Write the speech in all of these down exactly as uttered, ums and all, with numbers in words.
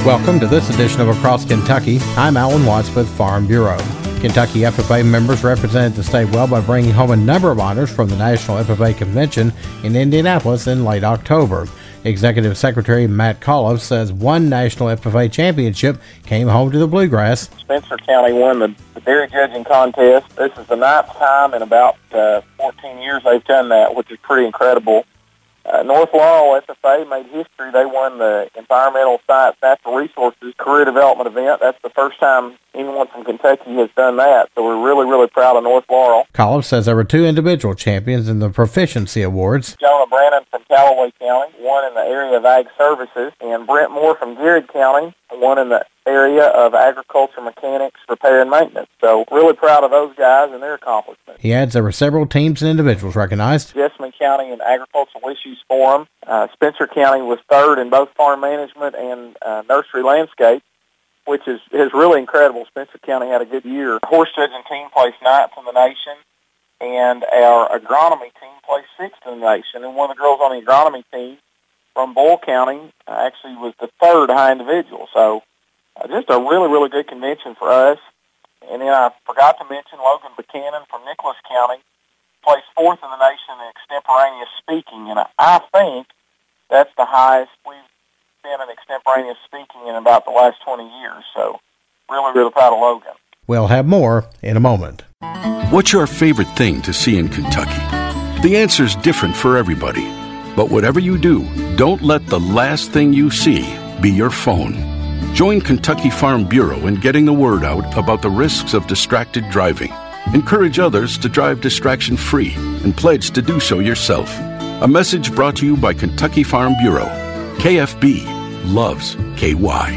Welcome to this edition of Across Kentucky. I'm Alan Watts with Farm Bureau. Kentucky F F A members represented the state well by bringing home a number of honors from the National F F A Convention in Indianapolis in late October. Executive Secretary Matt Colliff says one National F F A championship came home to the Bluegrass. Spencer County won the, the dairy judging contest. This is the ninth time in about uh, fourteen years they've done that, which is pretty incredible. Uh, North Laurel F F A made history. They won the Environmental Science Natural Resources Career Development Event. That's the first time anyone from Kentucky has done that, so we're really, really proud of North Laurel. Colliff says there were two individual champions in the Proficiency Awards. Jonah Brannon from Callaway County won in the area of Ag Services, and Brent Moore from Garrett County won in the area of Agriculture Mechanics, Repair, and Maintenance. So really proud of those guys and their accomplishments. He adds there were several teams and individuals recognized. Jessamine County in Agricultural Issues Forum. Uh, Spencer County was third in both farm management and uh, nursery landscape, which is, is really incredible. Spencer County had a good year. Horse judging team placed ninth in the nation, and our agronomy team placed sixth in the nation. And one of the girls on the agronomy team from Boyle County uh, actually was the third high individual. So uh, just a really, really good convention for us. And then I forgot to mention Logan Buchanan from Nicholas County placed fourth in the nation in extemporaneous speaking, and I, I think that's the highest we've been in extemporaneous speaking in about the last twenty years. So really, really proud of Logan. We'll have more in a moment. What's your favorite thing to see in Kentucky? The answer's different for everybody. But whatever you do, don't let the last thing you see be your phone. Join Kentucky Farm Bureau in getting the word out about the risks of distracted driving. Encourage others to drive distraction-free and pledge to do so yourself. A message brought to you by Kentucky Farm Bureau. K F B loves K Y.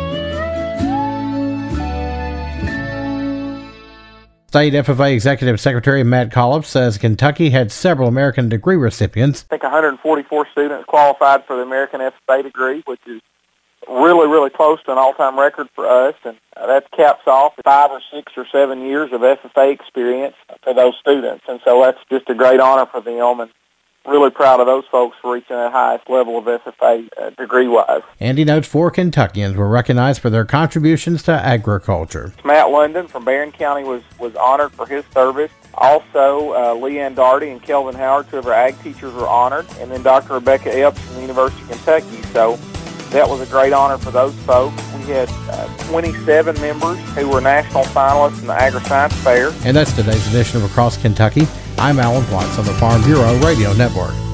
State F F A Executive Secretary Matt Colliff says Kentucky had several American degree recipients. I think one hundred forty-four students qualified for the American F F A degree, which is really, really close to an all-time record for us, and uh, that caps off five or six or seven years of F F A experience for those students, and so that's just a great honor for them, and really proud of those folks for reaching that highest level of F F A uh, degree-wise. And he notes four Kentuckians were recognized for their contributions to agriculture. Matt London from Barron County was, was honored for his service. Also, uh, Leanne Darty and Kelvin Howard, two of our ag teachers, were honored, and then Doctor Rebecca Epps from the University of Kentucky. So that was a great honor for those folks. We had uh, twenty-seven members who were national finalists in the Agri-Science Fair. And that's today's edition of Across Kentucky. I'm Alan Watts on the Farm Bureau Radio Network.